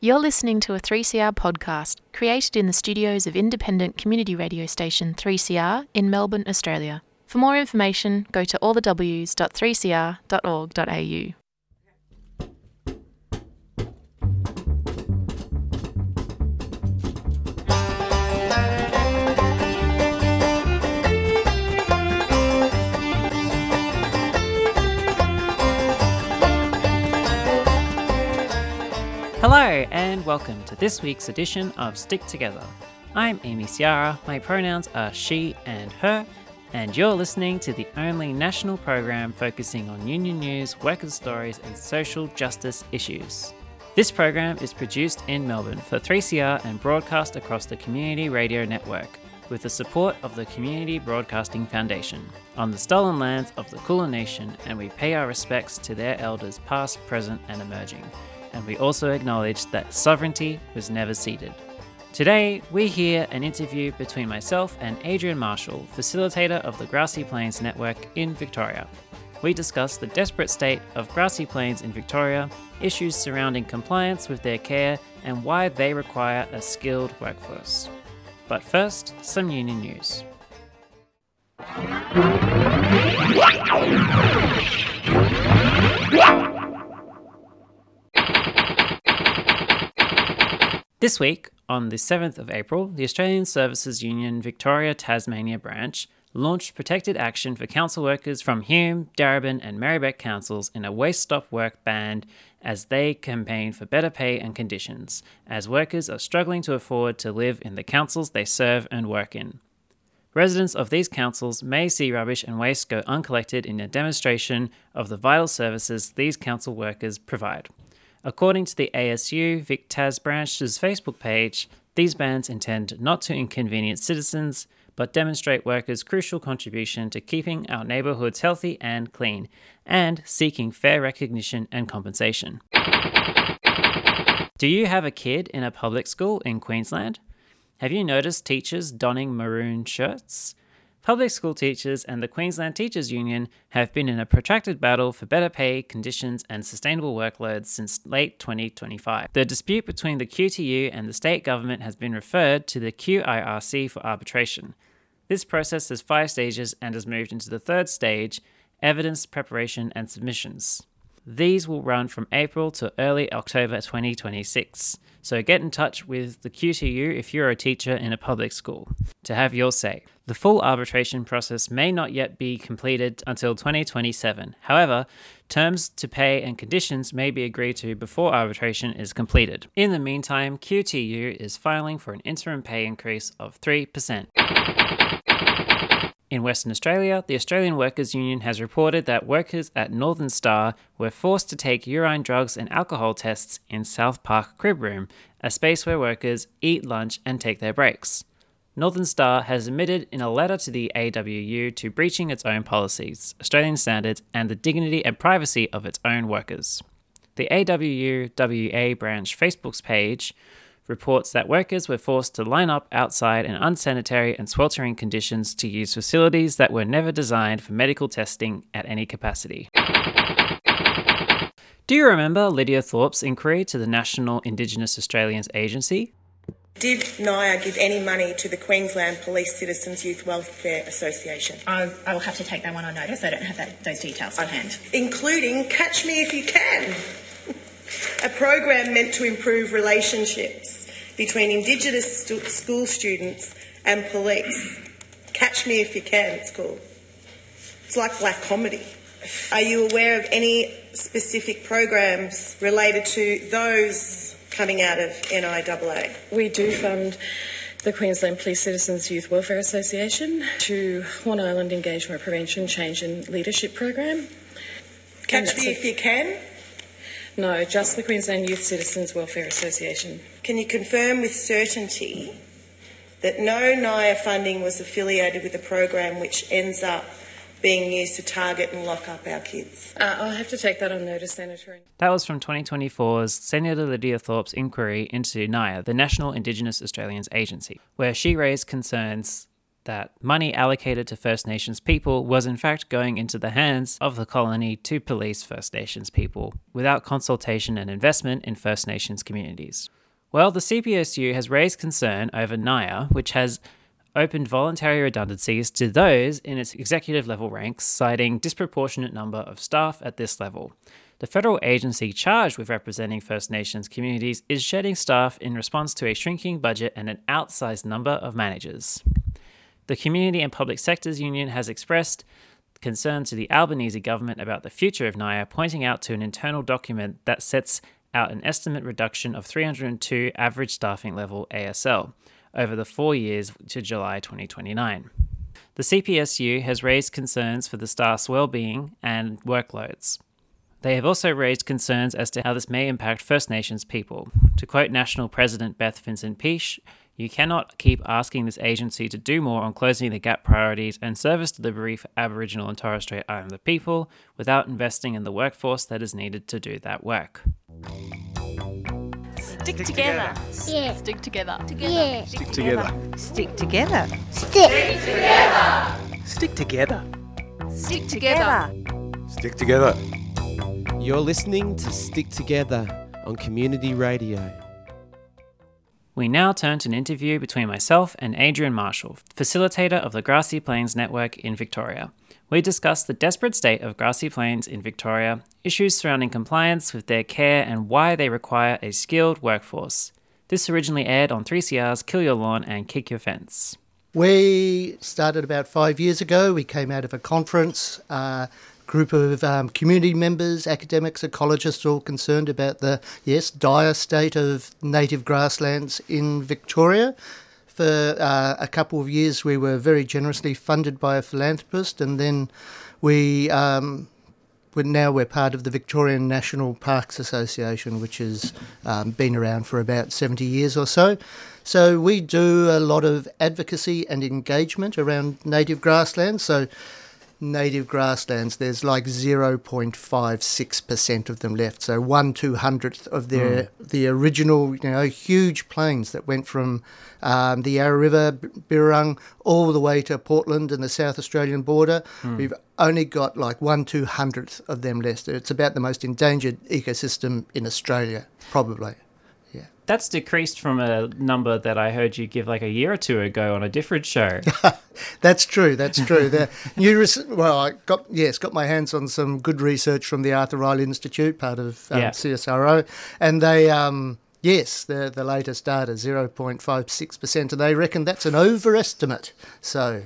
You're listening to a 3CR podcast created in the studios of independent community radio station 3CR in Melbourne, Australia. For more information, go to allthews.3cr.org.au. Hello and welcome to this week's edition of Stick Together. I'm Amy Ciara, my pronouns are she and her, and you're listening to the only national program focusing on union news, workers' stories and social justice issues. This program is produced in Melbourne for 3CR and broadcast across the Community Radio Network with the support of the Community Broadcasting Foundation on the stolen lands of the Kulin Nation, and we pay our respects to their elders past, present and emerging. And we also acknowledge that sovereignty was never ceded. Today, we hear an interview between myself and Adrian Marshall, facilitator of the Grassy Plains Network in Victoria. We discuss the desperate state of grassy plains in Victoria, issues surrounding compliance with their care, and why they require a skilled workforce. But first, some union news. This week, on the 7th of April, the Australian Services Union Victoria Tasmania branch launched protected action for council workers from Hume, Darebin and Marybeck councils in a waste stop work ban as they campaign for better pay and conditions, as workers are struggling to afford to live in the councils they serve and work in. Residents of these councils may see rubbish and waste go uncollected in a demonstration of the vital services these council workers provide. According to the ASU Vic Tas branch's Facebook page, these bans intend not to inconvenience citizens, but demonstrate workers' crucial contribution to keeping our neighbourhoods healthy and clean, and seeking fair recognition and compensation. Do you have a kid in a public school in Queensland? Have you noticed teachers donning maroon shirts? Public school teachers and the Queensland Teachers Union have been in a protracted battle for better pay, conditions and sustainable workloads since late 2025. The dispute between the QTU and the state government has been referred to the QIRC for arbitration. This process has 5 stages and has moved into the 3rd stage, evidence preparation and submissions. These will run from April to early October 2026. So get in touch with the QTU if you're a teacher in a public school to have your say. The full arbitration process may not yet be completed until 2027. However, terms to pay and conditions may be agreed to before arbitration is completed. In the meantime, QTU is filing for an interim pay increase of 3%. In Western Australia, the Australian Workers' Union has reported that workers at Northern Star were forced to take urine, drugs and alcohol tests in South Park Crib Room, a space where workers eat lunch and take their breaks. Northern Star has admitted in a letter to the AWU to breaching its own policies, Australian standards and the dignity and privacy of its own workers. The AWU-WA branch Facebook's page reports that workers were forced to line up outside in unsanitary and sweltering conditions to use facilities that were never designed for medical testing at any capacity. Do you remember Lydia Thorpe's inquiry to the National Indigenous Australians Agency? Did NIA give any money to the Queensland Police Citizens Youth Welfare Association? I will have to take that one on notice. I don't have those details to hand. Including Catch Me If You Can, a program meant to improve relationships between Indigenous school students and police. Catch Me If You Can, it's called. It's like black comedy. Are you aware of any specific programs related to those coming out of NIAA? We do fund the Queensland Police Citizens Youth Welfare Association to Horn Island Engagement Prevention Change and Leadership Program. Catch Me If You Can? No, just the Queensland Youth Citizens Welfare Association. Can you confirm with certainty that no NIA funding was affiliated with a program which ends up being used to target and lock up our kids? I'll have to take that on notice, Senator. That was from 2024's Senator Lydia Thorpe's inquiry into NIA, the National Indigenous Australians Agency, where she raised concerns that money allocated to First Nations people was in fact going into the hands of the colony to police First Nations people without consultation and investment in First Nations communities. Well, the CPSU has raised concern over NIA, which has opened voluntary redundancies to those in its executive level ranks, citing disproportionate number of staff at this level. The federal agency charged with representing First Nations communities is shedding staff in response to a shrinking budget and an outsized number of managers. The Community and Public Sectors Union has expressed concern to the Albanese government about the future of NIA, pointing out to an internal document that sets out an estimate reduction of 302 average staffing level ASL over the 4 years to July 2029. The CPSU has raised concerns for the staff's well-being and workloads. They have also raised concerns as to how this may impact First Nations people. To quote National President Beth Vincent-Peach, "You cannot keep asking this agency to do more on closing the gap priorities and service delivery for Aboriginal and Torres Strait Islander people without investing in the workforce that is needed to do that work." Stick together. Yeah. Stick together. Yeah. Stick together. Stick together. Stick. Stick together. Stick together. Stick together. You're listening to Stick Together on Community Radio. We now turn to an interview between myself and Adrian Marshall, facilitator of the Grassy Plains Network in Victoria. We discuss the desperate state of grassy plains in Victoria, issues surrounding compliance with their care and why they require a skilled workforce. This originally aired on 3CR's Kill Your Lawn and Kick Your Fence. We started about 5 years ago. We came out of a conference, group of community members, academics, ecologists, all concerned about the, dire state of native grasslands in Victoria. For a couple of years, we were very generously funded by a philanthropist, and then we're part of the Victorian National Parks Association, which has been around for about 70 years or so. So we do a lot of advocacy and engagement around native grasslands. So native grasslands, there's like 0.56% of them left. So 1/200th of the original, huge plains that went from the Yarra River, Birrarung, all the way to Portland and the South Australian border. We've only got like 1/200th of them left. It's about the most endangered ecosystem in Australia, probably. That's decreased from a number that I heard you give like a year or two ago on a different show. That's true. The I got my hands on some good research from the Arthur Riley Institute, part of CSIRO, and they the latest data 0.56%, and they reckon that's an overestimate. So.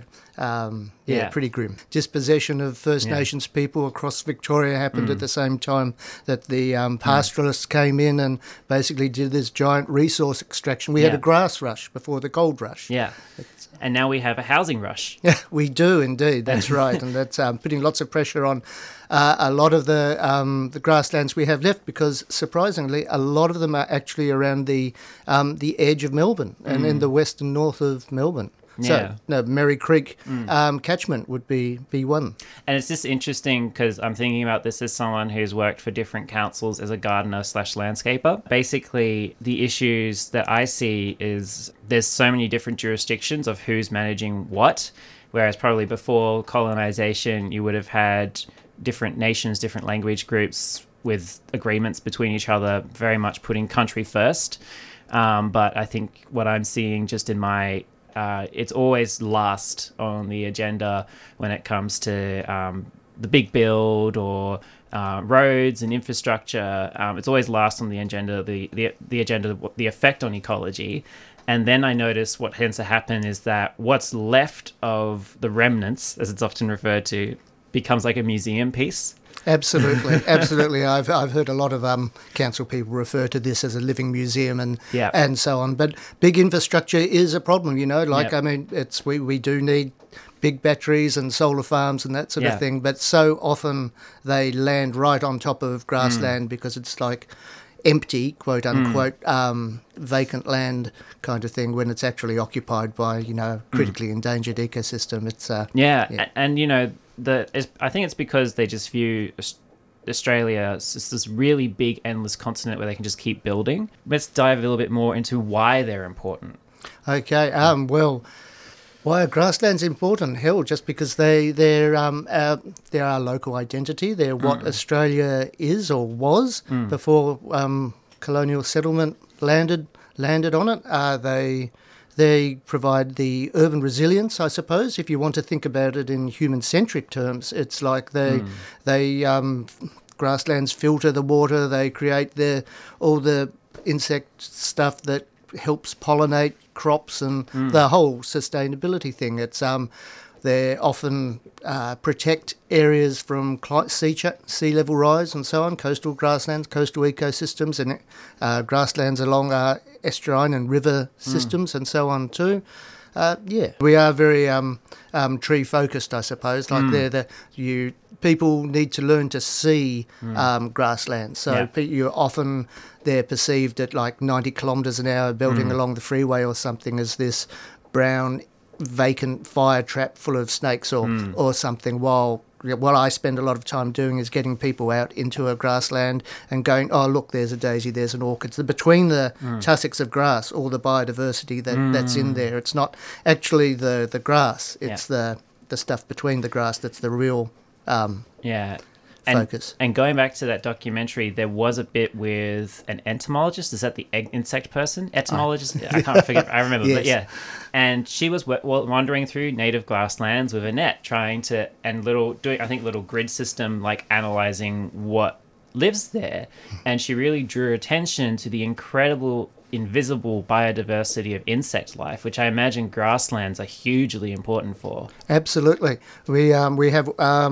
Pretty grim. Dispossession of First Nations people across Victoria happened at the same time that the pastoralists came in and basically did this giant resource extraction. We had a grass rush before the gold rush. Yeah. And now we have a housing rush. Yeah, we do indeed. That's right. And that's putting lots of pressure on a lot of the grasslands we have left, because surprisingly, a lot of them are actually around the edge of Melbourne and in the west and north of Melbourne. Yeah. So, Merry Creek catchment would be one. And it's just interesting because I'm thinking about this as someone who's worked for different councils as a gardener/landscaper. Basically, the issues that I see is there's so many different jurisdictions of who's managing what, whereas probably before colonisation, you would have had different nations, different language groups with agreements between each other, very much putting country first. But I think what I'm seeing just in my it's always last on the agenda when it comes to the big build or roads and infrastructure. It's always last on the agenda, the agenda, the effect on ecology. And then I notice what tends to happen is that what's left of the remnants, as it's often referred to, becomes like a museum piece. Absolutely. I've heard a lot of council people refer to this as a living museum and so on. But big infrastructure is a problem, I mean, we do need big batteries and solar farms and that sort of thing. But so often they land right on top of grassland because it's like empty, quote unquote, vacant land kind of thing, when it's actually occupied by, critically endangered ecosystem. It's and I think it's because they just view Australia as just this really big, endless continent where they can just keep building. Let's dive a little bit more into why they're important. Okay, Why are grasslands important? Hell, just because they're our local identity. They're what Australia is or was before colonial settlement landed on it. They provide the urban resilience, I suppose. If you want to think about it in human-centric terms, it's like grasslands filter the water. They create all the insect stuff that helps pollinate crops and the whole sustainability thing. It's they often protect areas from sea level rise and so on, coastal grasslands, coastal ecosystems, and grasslands along estuarine and river systems and so on too. We are very tree focused, I suppose. Like people need to learn to see grasslands. So they're perceived at like 90 kilometres an hour belting along the freeway or something as this brown vacant fire trap full of snakes or something, while what I spend a lot of time doing is getting people out into a grassland and going, oh, look, there's a daisy, there's an orchid. So between the tussocks of grass, all the biodiversity that's in there. It's not actually the grass, it's the stuff between the grass that's the real focus. And going back to that documentary, there was a bit with an entomologist. Is that the insect person? Entomologist? I can't forget. I remember. Yes. But yeah. And she was wandering through native grasslands with a net, doing little grid system, like analysing what lives there. And she really drew attention to the incredible invisible biodiversity of insect life, which I imagine grasslands are hugely important for. Absolutely. We have...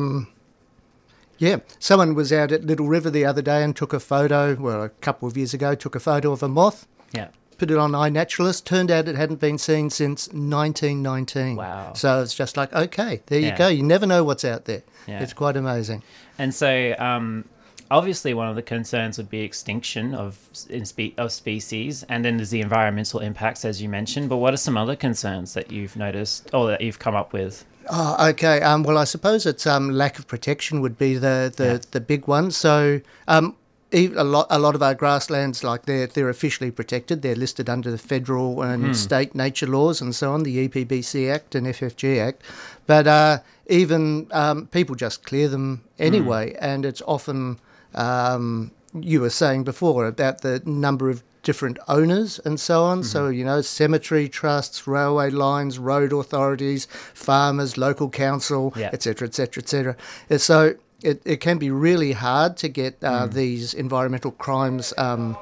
someone was out at Little River the other day and took a photo, a couple of years ago, took a photo of a moth. Yeah. Put it on iNaturalist. Turned out it hadn't been seen since 1919. Wow. So it's just like, okay, there you go. You never know what's out there. Yeah. It's quite amazing. And so obviously one of the concerns would be extinction of species, and then there's the environmental impacts, as you mentioned. But what are some other concerns that you've noticed or that you've come up with? Oh, okay. Well, I suppose it's lack of protection would be the big one. So a lot of our grasslands, like they're officially protected. They're listed under the federal and state nature laws and so on, the EPBC Act and FFG Act. But even people just clear them anyway, and it's often you were saying before about the number of different owners and so on. So, cemetery trusts, railway lines, road authorities, farmers, local council, et cetera, et cetera, et cetera. So it can be really hard to get these environmental crimes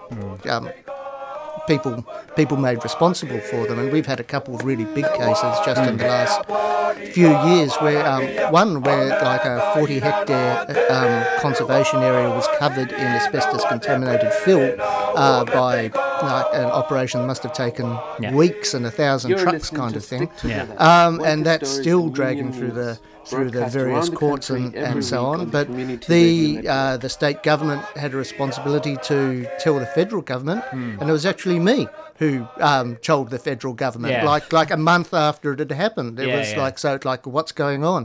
people made responsible for them. And we've had a couple of really big cases just in the last few years where like a 40 hectare conservation area was covered in asbestos contaminated fill by an operation that must have taken weeks and 1,000 trucks kind of thing. And that's still dragging through the various courts and so on. But the state government had a responsibility to tell the federal government, and it was actually me who told the federal government, like a month after it had happened. It was like, what's going on?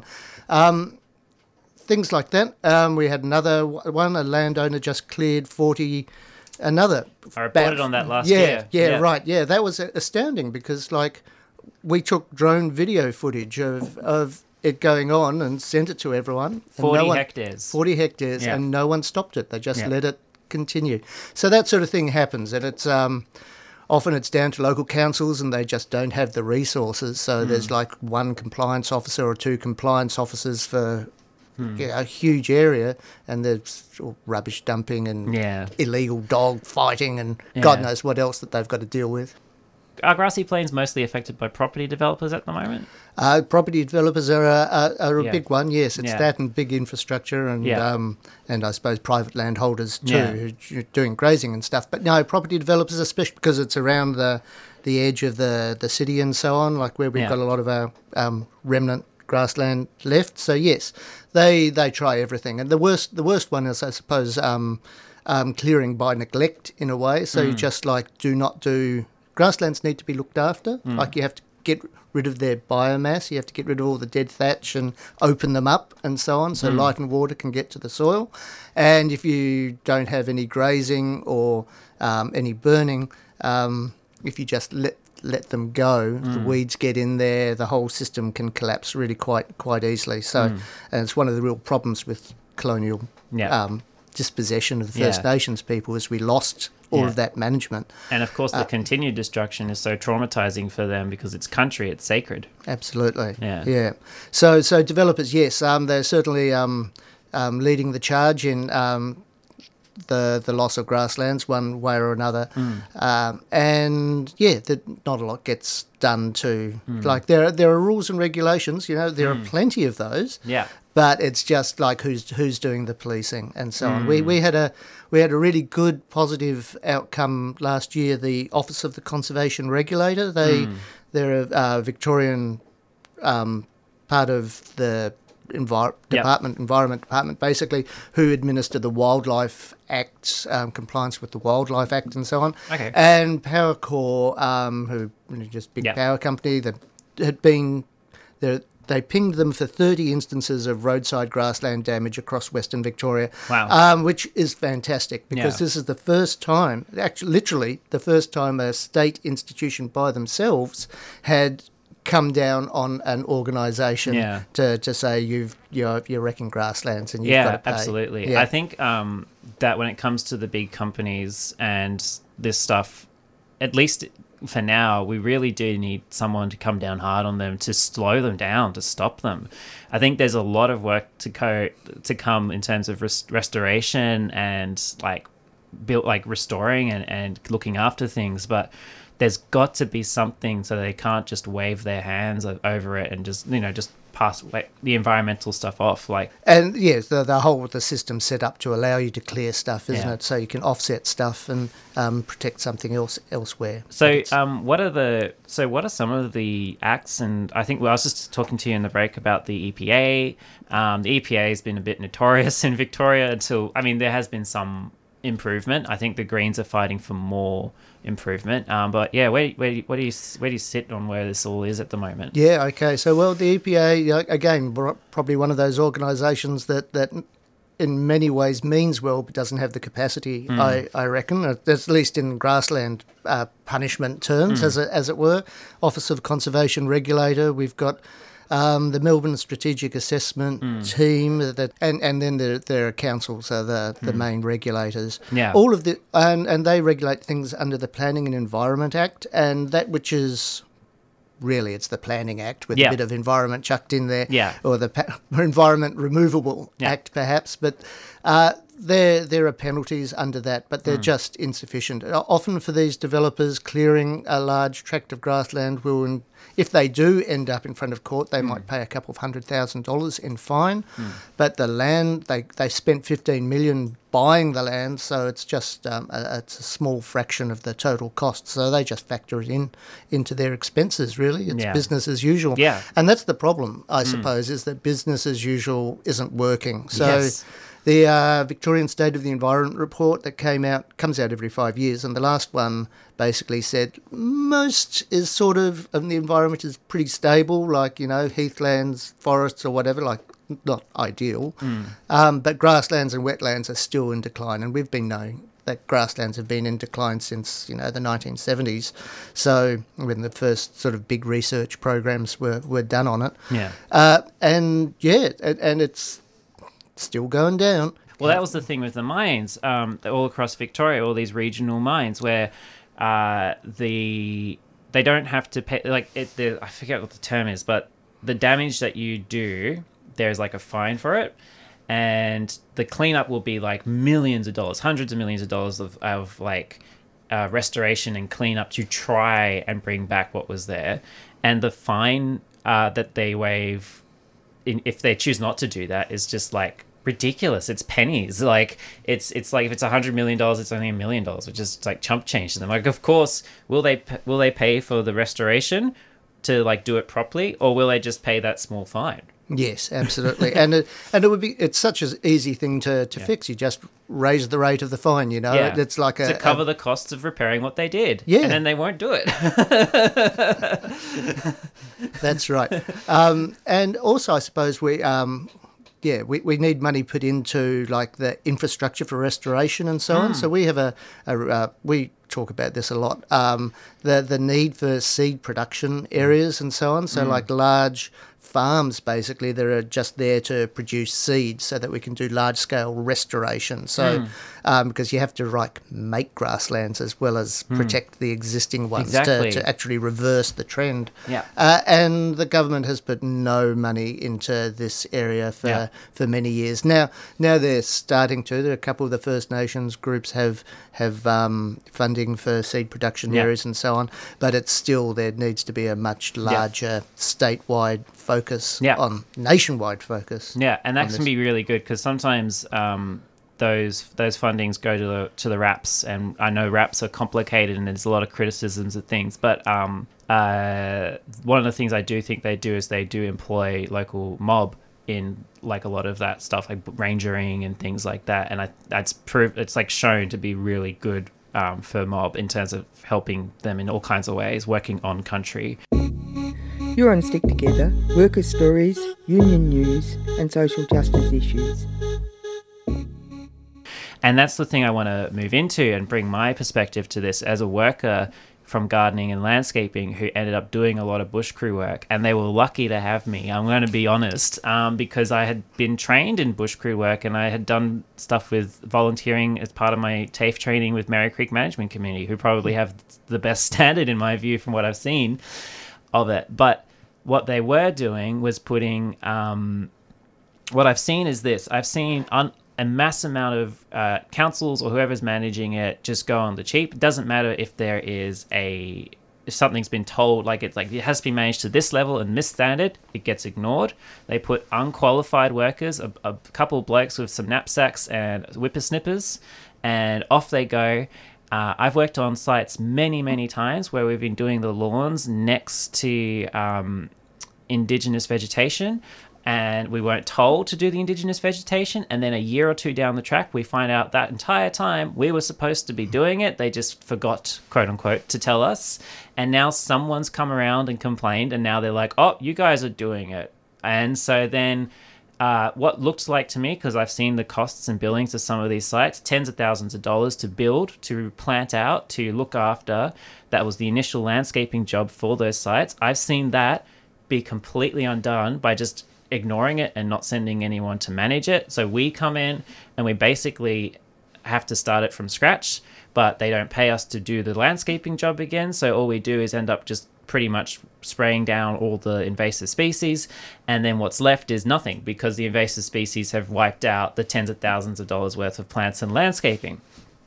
Things like that. We had another one, a landowner just cleared 40... Another... I reported on that last year. Yeah, right. Yeah, that was astounding because, we took drone video footage of it going on and sent it to everyone. 40 hectares. 40 hectares, and no one stopped it. They just let it continue. So that sort of thing happens, and it's often it's down to local councils and they just don't have the resources. So there's like one compliance officer or two compliance officers for a huge area, and there's rubbish dumping and illegal dog fighting and God knows what else that they've got to deal with. Are grassy plains mostly affected by property developers at the moment? Property developers are a big one, yes. It's that and big infrastructure and I suppose private landholders too, who are doing grazing and stuff. But no, property developers, especially because it's around the edge of the city and so on, like where we've got a lot of our remnant grassland left. So yes, they try everything. And the worst one is, I suppose, clearing by neglect in a way. So you just do not do... Grasslands need to be looked after. Like you have to get rid of their biomass. You have to get rid of all the dead thatch and open them up and so on, so light and water can get to the soil. And if you don't have any grazing or any burning, if you just let let them go, the weeds get in there, the whole system can collapse really quite easily. So, and it's one of the real problems with colonial dispossession of the First Nations people is we lost all of that management. And of course, the continued destruction is so traumatizing for them because it's country, it's sacred. Absolutely. Yeah. So developers, yes, they're certainly leading the charge in the loss of grasslands one way or another. And not a lot gets done to like there are rules and regulations, there are plenty of those. Yeah. But it's just like who's doing the policing and so on. We had a really good positive outcome last year. The Office of the Conservation Regulator, they're a Victorian part of the Environment Department, basically, who administer the Wildlife Act, compliance with the Wildlife Act and so on. Okay. And Powercor, who just big power company that had been there. They pinged them for 30 instances of roadside grassland damage across Western Victoria. Wow. Which is fantastic because this is the first time, actually literally the first time a state institution by themselves had come down on an organisation to say you're wrecking grasslands and you've got to pay. Absolutely. Yeah. I think that when it comes to the big companies and this stuff, at least for now, we really do need someone to come down hard on them, to slow them down, to stop them. I think there's a lot of work to come in terms of restoration and restoring and looking after things, but there's got to be something so they can't just wave their hands over it and just pass the environmental stuff off. And yes, the system's set up to allow you to clear stuff, isn't it? So you can offset stuff and protect something elsewhere. So what are some of the acts? And I think I was just talking to you in the break about the EPA. The EPA has been a bit notorious in Victoria there has been some improvement. I think the Greens are fighting for more improvement. But yeah, where do you sit on where this all is at the moment? Yeah, okay. So, the EPA, again, probably one of those organisations that in many ways means well but doesn't have the capacity, I reckon, at least in grassland punishment terms, as it were. Office of Conservation Regulator, we've got the Melbourne Strategic Assessment Team, and then there are councils, so the main regulators. Yeah. All of and they regulate things under the Planning and Environment Act, and that which is really it's the Planning Act with a bit of environment chucked in there, or the Environment Removable Act perhaps, but there are penalties under that, but they're just insufficient. Often for these developers, clearing a large tract of grassland will, if they do end up in front of court, they might pay a couple of $100,000 in fine. But the land, they spent $15 million buying the land, so it's just it's a small fraction of the total cost. So they just factor it into their expenses, really. It's business as usual. Yeah. And that's the problem, I suppose, is that business as usual isn't working. So the Victorian State of the Environment report that comes out every 5 years, and the last one basically said most is sort of the environment is pretty stable, like, heathlands, forests or whatever, like not ideal. But grasslands and wetlands are still in decline, and we've been knowing that grasslands have been in decline since, the 1970s. So when the first sort of big research programs were done on it. Yeah. And it's still going down. Well, that was the thing with the mines all across Victoria, all these regional mines where they don't have to pay, I forget what the term is, but the damage that you do, there's a fine for it, and the cleanup will be millions of dollars, hundreds of millions of dollars of restoration and cleanup to try and bring back what was there, and the fine that they waive if they choose not to do that is just ridiculous. It's pennies. It's if it's $100 million, it's only $1 million, which is chump change to them. Of course, will they pay for the restoration to do it properly, or will they just pay that small fine? Yes, absolutely. and it's such an easy thing to fix. You just raise the rate of the fine, It's to cover the costs of repairing what they did. Yeah. And then they won't do it. That's right. And also, I suppose we need money put into the infrastructure for restoration and so on. So we have we talk about this a lot. The need for seed production areas and so on. So like large farms basically that are just there to produce seeds so that we can do large scale restoration. So because you have to make grasslands as well as protect the existing ones to actually reverse the trend. Yeah. And the government has put no money into this area for many years. Now they're starting to. There are a couple of the First Nations groups have funding for seed production areas and so on, but it's still, there needs to be a much larger statewide focus on nationwide focus. Yeah, and that can be really good because sometimes those fundings go to the RAPs, and I know RAPs are complicated and there's a lot of criticisms of things, but one of the things I do think they do is they do employ local mob in like a lot of that stuff, like rangering and things like that, and it's like shown to be really good for mob in terms of helping them in all kinds of ways, working on country. You're on Stick Together, worker stories, union news and social justice issues. And that's the thing I want to move into and bring my perspective to this as a worker from gardening and landscaping who ended up doing a lot of bush crew work, and they were lucky to have me. I'm going to be honest, because I had been trained in bush crew work and I had done stuff with volunteering as part of my TAFE training with Merri Creek Management Community, who probably have the best standard in my view from what I've seen of it. But what they were doing was putting what I've seen is this. I've seen a mass amount of councils or whoever's managing it just go on the cheap. It doesn't matter if there is if something's been told, like it has to be managed to this level and this standard, it gets ignored. They put unqualified workers, a couple of blokes with some knapsacks and whippersnippers, and off they go. I've worked on sites many, many times where we've been doing the lawns next to Indigenous vegetation, and we weren't told to do the Indigenous vegetation, and then a year or two down the track we find out that entire time we were supposed to be doing it, they just forgot, quote unquote, to tell us, and now someone's come around and complained, and now they're like, oh, you guys are doing it. And so then what looked like to me, because I've seen the costs and billings of some of these sites, tens of thousands of dollars to build, to plant out, to look after, that was the initial landscaping job for those sites. I've seen that be completely undone by just ignoring it and not sending anyone to manage it. So we come in and we basically have to start it from scratch, but they don't pay us to do the landscaping job again. So all we do is end up just pretty much spraying down all the invasive species, and then what's left is nothing because the invasive species have wiped out the tens of thousands of dollars worth of plants and landscaping.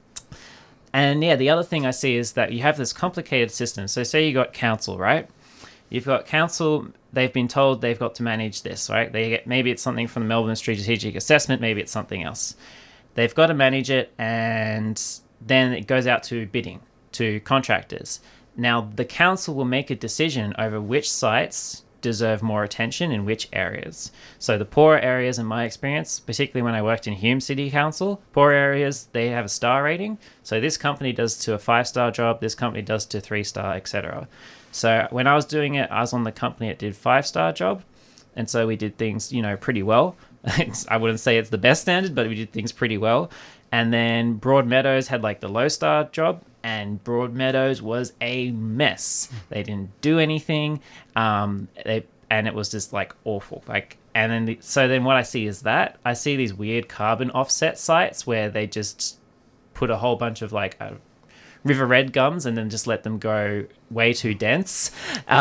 And the other thing I see is that you have this complicated system. So say you got council, right? You've got council, they've been told they've got to manage this, right? Maybe it's something from the Melbourne Strategic Assessment, maybe it's something else. They've got to manage it, and then it goes out to bidding to contractors. Now, the council will make a decision over which sites deserve more attention in which areas. So the poorer areas, in my experience, particularly when I worked in Hume City Council, poor areas, they have a star rating. So this company does to a 5-star job, this company does to 3-star, etc. So when I was doing it, I was on the company that did 5-star job. And so we did things, pretty well. I wouldn't say it's the best standard, but we did things pretty well. And then Broadmeadows had like the low-star job, and Broadmeadows was a mess. They didn't do anything. And it was just like awful. So then what I see is that I see these weird carbon offset sites where they just put a whole bunch of river red gums and then just let them go way too dense.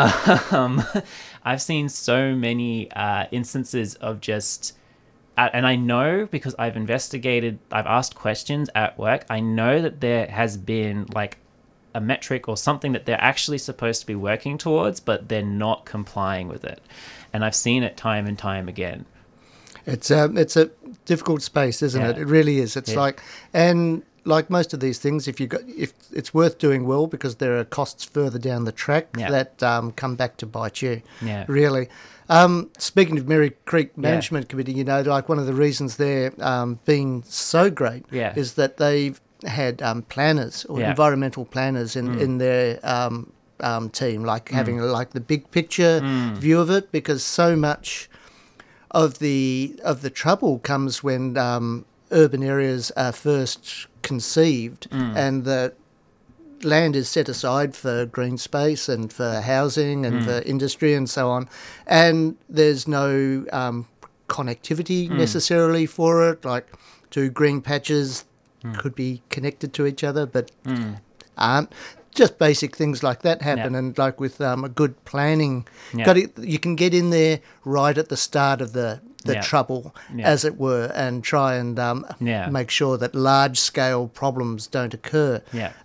I've seen so many instances of just, and I know because I've investigated, I've asked questions at work, I know that there has been like a metric or something that they're actually supposed to be working towards, but they're not complying with it. And I've seen it time and time again. It's a difficult space, isn't it? It really is. It's like most of these things, if it's worth doing well because there are costs further down the track that come back to bite you. Yeah. Really. Speaking of Merri Creek Management Committee, one of the reasons they're being so great is that they've had planners or environmental planners in their team, having the big picture view of it, because so much of the trouble comes when urban areas are first conceived and the land is set aside for green space and for housing and for industry and so on, and there's no connectivity necessarily for it, like two green patches could be connected to each other but aren't. Just basic things like that happen, and like with a good planning, you can get in there right at the start of the trouble, as it were, and try and make sure that large-scale problems don't occur.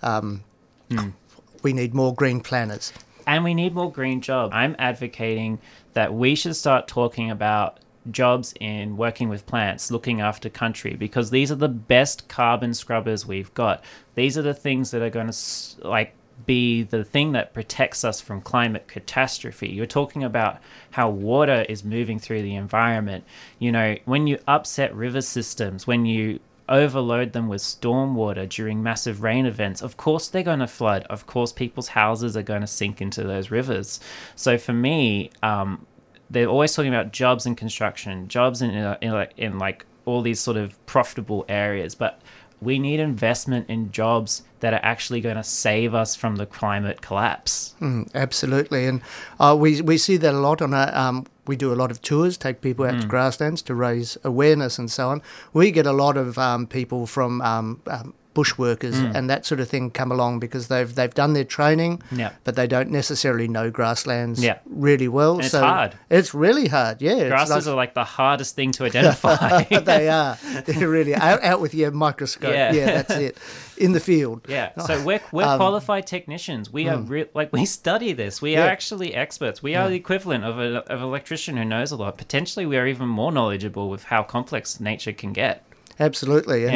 We need more green planners. And we need more green jobs. I'm advocating that we should start talking about jobs in working with plants, looking after country, because these are the best carbon scrubbers we've got. These are the things that are going to be the thing that protects us from climate catastrophe. You're talking about how water is moving through the environment. You know, when you upset river systems, when you overload them with stormwater during massive rain events, of course they're going to flood. Of course people's houses are going to sink into those rivers. So for me, they're always talking about jobs in construction, jobs in all these sort of profitable areas, but we need investment in jobs that are actually going to save us from the climate collapse. Absolutely, and we see that a lot on we do a lot of tours, take people out to grasslands to raise awareness and so on. We get a lot of people from bushworkers and that sort of thing come along because they've done their training, but they don't necessarily know grasslands really well. And it's hard. It's really hard, Grasses are like the hardest thing to identify. They are. They're really out with your microscope. Yeah, that's it. In the field. Yeah. So we're qualified technicians. We are we study this. We are actually experts. We are the equivalent of an electrician who knows a lot. Potentially, we are even more knowledgeable with how complex nature can get. Absolutely,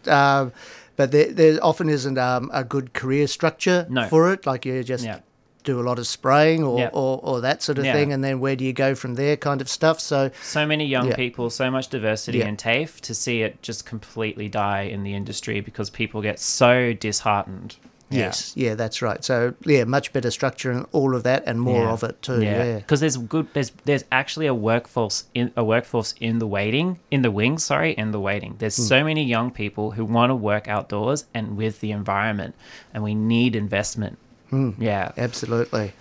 but there often isn't a good career structure for it. Like you just do a lot of spraying or that sort of thing, and then where do you go from there kind of stuff. So many young people, so much diversity in TAFE, to see it just completely die in the industry because people get so disheartened. Yes, that's right. So much better structure and all of that, and more of it too. Because there's actually a workforce in the waiting. There's so many young people who want to work outdoors and with the environment, and we need investment. Yeah, absolutely.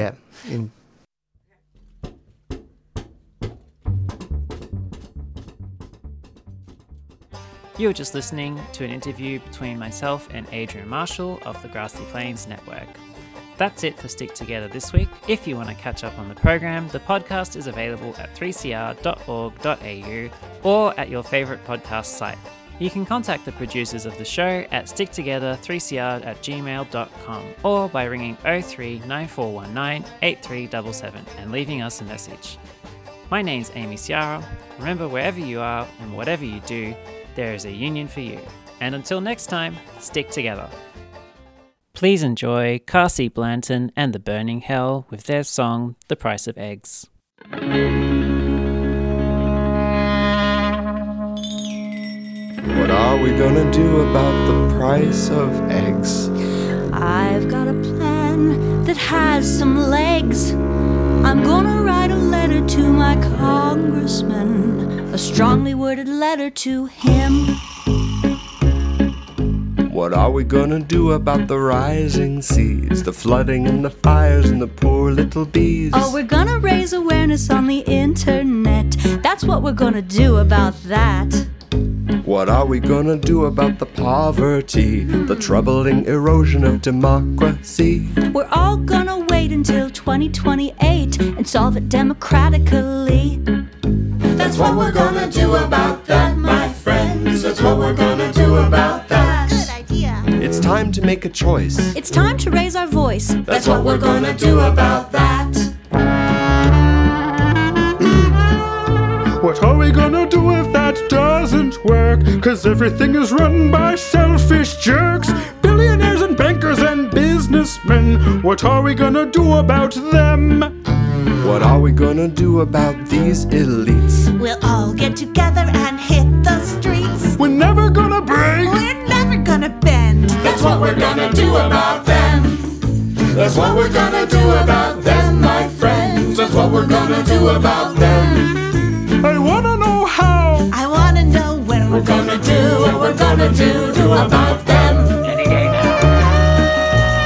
You were just listening to an interview between myself and Adrian Marshall of the Grassy Plains Network. That's it for Stick Together this week. If you want to catch up on the program, the podcast is available at 3cr.org.au or at your favourite podcast site. You can contact the producers of the show at sticktogether3cr@gmail.com or by ringing 03 9419 8377 and leaving us a message. My name's Amy Ciara. Remember, wherever you are and whatever you do, there is a union for you. And until next time, stick together. Please enjoy Cassie Blanton and the Burning Hell with their song, The Price of Eggs. What are we gonna do about the price of eggs? I've got a plan that has some legs. I'm gonna write a letter to my congressman, a strongly worded letter to him. What are we gonna do about the rising seas, the flooding and the fires and the poor little bees? Oh, we're gonna raise awareness on the internet. That's what we're gonna do about that. What are we gonna do about the poverty, the troubling erosion of democracy? We're all gonna wait until 2028 and solve it democratically. That's what we're gonna do about that, my friends. That's what we're gonna do about that. Good idea. It's time to make a choice. It's time to raise our voice. That's what we're gonna do about that. What are we gonna do if that doesn't work? 'Cause everything is run by selfish jerks, billionaires and bankers and businessmen. What are we gonna do about them? What are we gonna do about these elites? We'll all get together and hit the streets. We're never gonna break. We're never gonna bend. That's what we're gonna do about them. That's what we're gonna do about them, my friends. That's what we're gonna do about them. I wanna know how. I wanna know when we're gonna do what we're gonna do about them. Any day now.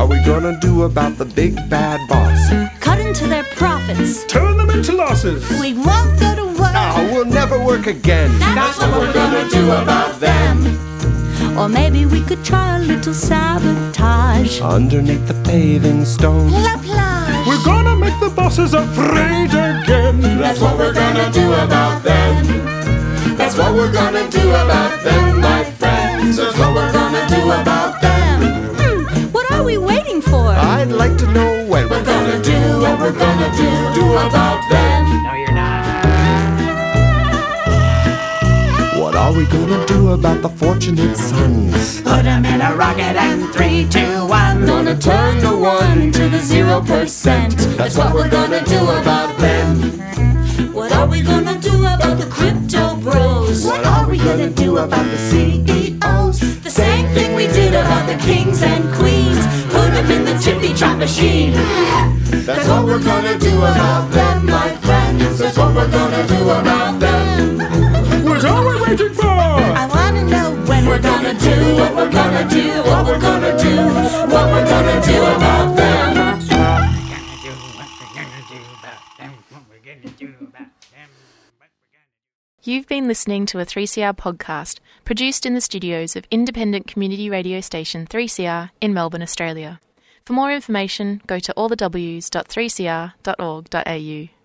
are we gonna do about the big bad boss? Cut into their profits. Turn them into losses. We won't go to work. Oh, we'll never work again. That's what we're gonna do about them. Or maybe we could try a little sabotage. Underneath the paving stones. La plage. We're gonna make the bosses afraid again. That's what we're gonna do about them. That's what we're gonna do about them, my friends. That's what we're gonna do about them. What are we waiting for? I'd like to know when we're gonna do what we're gonna do about them. No, you're not. What are we gonna do about the fortunate sons? Put them in a rocket and 3, 2, 1. Gonna turn the 1 into the 0%. That's what we're gonna do about them. What are we gonna do about the crypto bros? What are we gonna do about the CEOs? The same thing we did about the kings and queens. Put them in the chippy chop machine. That's what we're gonna do about them, my friends. That's what we're gonna do about them. What are we waiting for? I wanna know when we're gonna do what we're gonna do, what we're gonna do, what we're gonna do about them. You've been listening to a 3CR podcast produced in the studios of independent community radio station 3CR in Melbourne, Australia. For more information, go to allthews.3cr.org.au.